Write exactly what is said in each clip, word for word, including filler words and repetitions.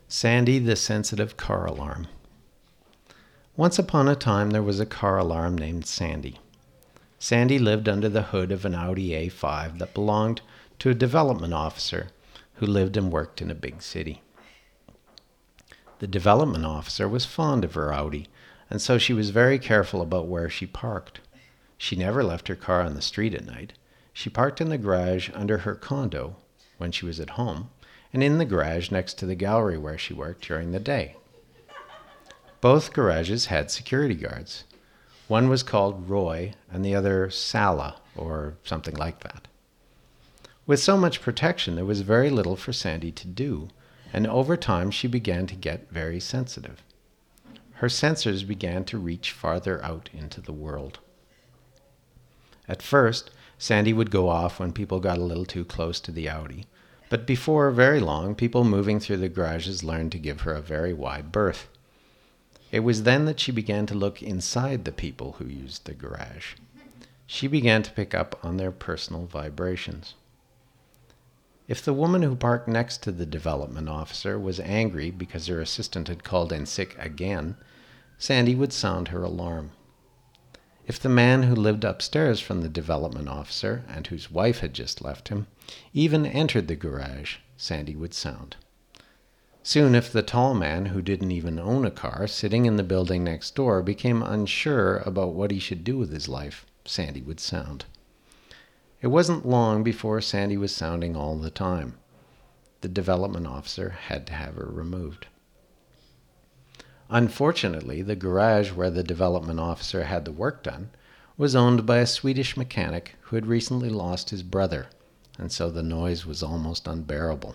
Sandy the Sensitive Car Alarm. Once upon a time there was a car alarm named Sandy. Sandy lived under the hood of an Audi A five that belonged to a development officer who lived and worked in a big city. The development officer was fond of her Audi, and so she was very careful about where she parked. She never left her car on the street at night. She parked in the garage under her condo when she was at home, and in the garage next to the gallery where she worked during the day. Both garages had security guards. One was called Roy and the other Sala, or something like that. With so much protection, there was very little for Sandy to do, and over time she began to get very sensitive. Her sensors began to reach farther out into the world. At first, Sandy would go off when people got a little too close to the Audi, but before very long, people moving through the garages learned to give her a very wide berth. It was then that she began to look inside the people who used the garage. She began to pick up on their personal vibrations. If the woman who parked next to the development officer was angry because her assistant had called in sick again, Sandy would sound her alarm. If the man who lived upstairs from the development officer, and whose wife had just left him, even entered the garage, Sandy would sound. Soon, if the tall man who didn't even own a car sitting in the building next door became unsure about what he should do with his life, Sandy would sound. It wasn't long before Sandy was sounding all the time. The development officer had to have her removed. Unfortunately, the garage where the development officer had the work done was owned by a Swedish mechanic who had recently lost his brother, and so the noise was almost unbearable.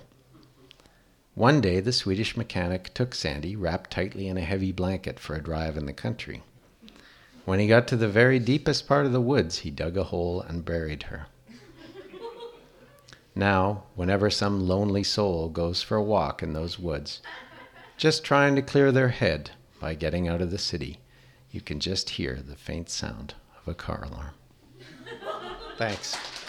One day, the Swedish mechanic took Sandy, wrapped tightly in a heavy blanket, for a drive in the country. When he got to the very deepest part of the woods, he dug a hole and buried her. Now, whenever some lonely soul goes for a walk in those woods, just trying to clear their head by getting out of the city, you can just hear the faint sound of a car alarm. Thanks.